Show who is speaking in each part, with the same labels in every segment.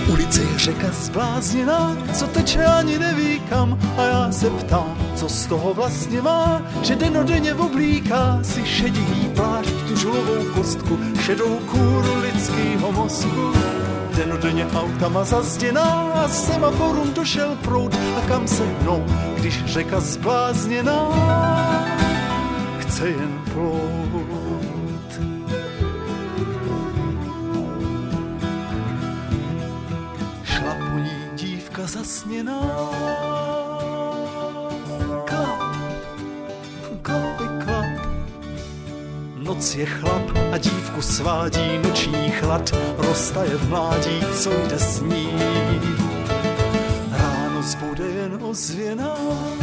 Speaker 1: Ulice je řeka zblázněná, co teče ani neví kam. A já se ptám, co z toho vlastně má, že denodenně oblíká si šedivý plášť, tu žulovou kostku, šedou kůru lidskýho mozku. Denodenně autama zazděná a semaforům došel proud. A kam se hnou, když řeka zblázněná chce jen plout. Šla po ní dívka zasněná. Klap, klapy klap. Noc je chlap a dívku svádí noční chlad. Roztaje v mládí, co jde s ní. Ráno zbude jen ozvěná.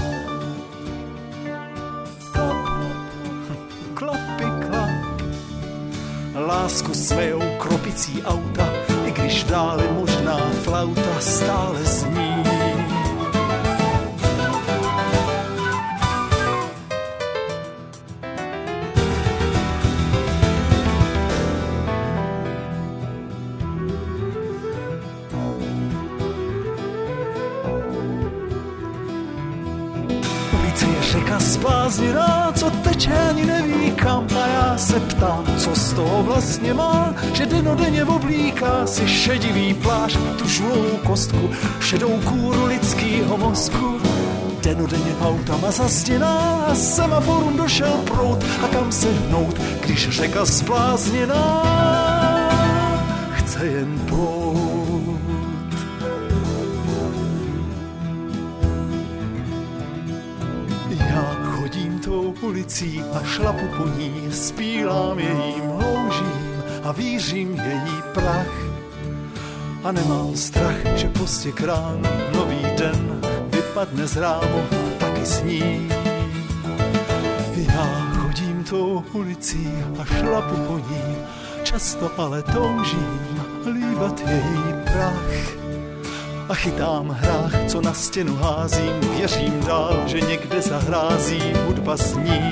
Speaker 1: Klapy klap. Lásku smejou kropicí auta, i když dále možná flauta stále zní. Řeka zblázněná, co teče ani neví kam. A já se ptám, co z toho vlastně má, že denodenně oblíká si šedivý plášť, tu žulovou kostku, šedou kůru lidskýho mozku. Denodenně autama zastěná a semaforům došel proud. A kam se hnout, když řeka zblázněná chce jen plout. Chodím tou ulicí a šlapu po ní, spílám jejím loužím a vířím její prach. A nemám strach, že pozdě k ránu nový den vypadne z rámu, taky sní. Já chodím tou ulicí a šlapu po ní, často ale toužím líbat její prach. A chytám hrách, co na stěnu házím, věřím dál, že někde za hrází hudba zní.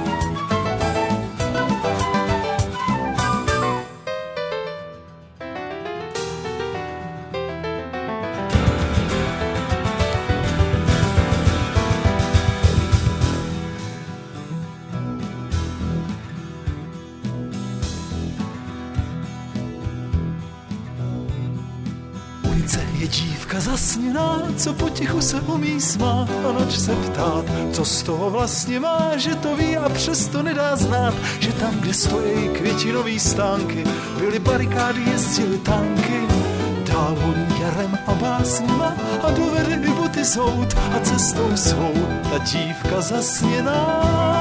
Speaker 1: Je dívka zasněná, co potichu se umí smát a noč se ptát, co z toho vlastně má, že to ví a přesto nedá znát, že tam, kde stojí květinový stánky, byly barikády, jezdily tanky. Dál voní jarem a básnima a dovede i boty soud a cestou svou ta dívka zasněná